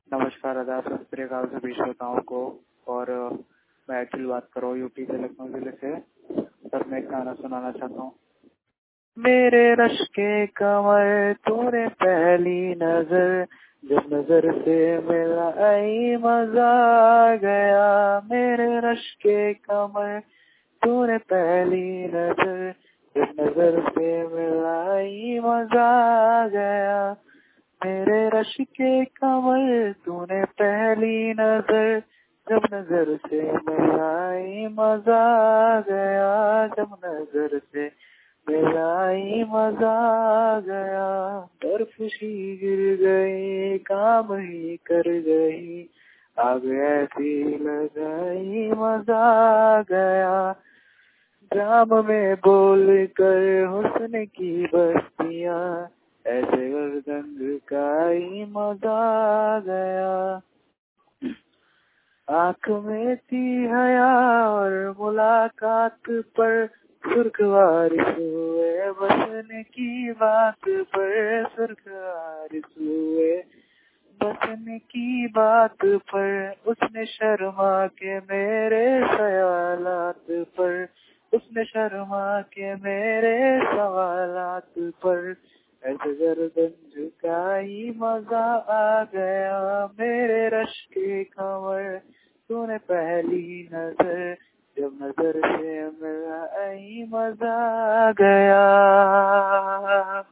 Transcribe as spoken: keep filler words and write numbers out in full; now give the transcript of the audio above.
नमस्कार, आदाब, सत श्री अकाल सभी श्रोताओं को। और अ, मैं अखिल बात कर रहा हूँ यूपी के लखनऊ जिले से। सर मैं एक गाना सुनाना चाहता हूँ। मेरे रश के कमर तूने पहली नजर, जब नजर से मिला आई मजा आ गया। मेरे रश के कमर तूने पहली नजर, जब नजर से मिला आई मजा आ गया। मेरे रश के कमर तूने पहली नजर, जब नजर से मिलाई मजा आ गया। जब नजर से मिलाई मजा आ गया। बर्फ सी गिर गई, काम ही कर गई, आग ऐसी लगाई मजा आ गया। जाम में बोल कर हुस्न की बस्तियां, ऐसे गर्दन झुकाई मजा आ गया। आँख में थी हया और मुलाकात पर सुर्खवारिश हुए, बसने की बात पर सुर्खवारिश हुए, बसने की बात पर। उसने शर्मा के मेरे ख्यालात पर, उसने शर्मा के मेरे सवालात पर, ऐसे गर्दन झुकाई मजा आ गया। मेरे रश के कमर तूने पहली नजर, जब नजर से मिला आई मजा आ गया।